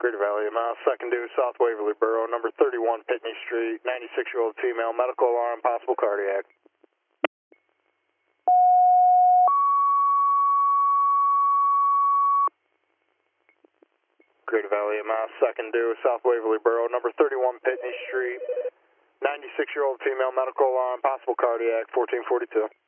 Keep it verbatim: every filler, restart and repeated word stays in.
Greater Valley, mile second due, South Waverly Borough, number thirty-one Pitney Street, ninety-six-year-old female, medical alarm, possible cardiac. Greater Valley, mile second due, South Waverly Borough, number thirty-one Pitney Street, ninety-six-year-old female, medical alarm, possible cardiac, fourteen forty-two.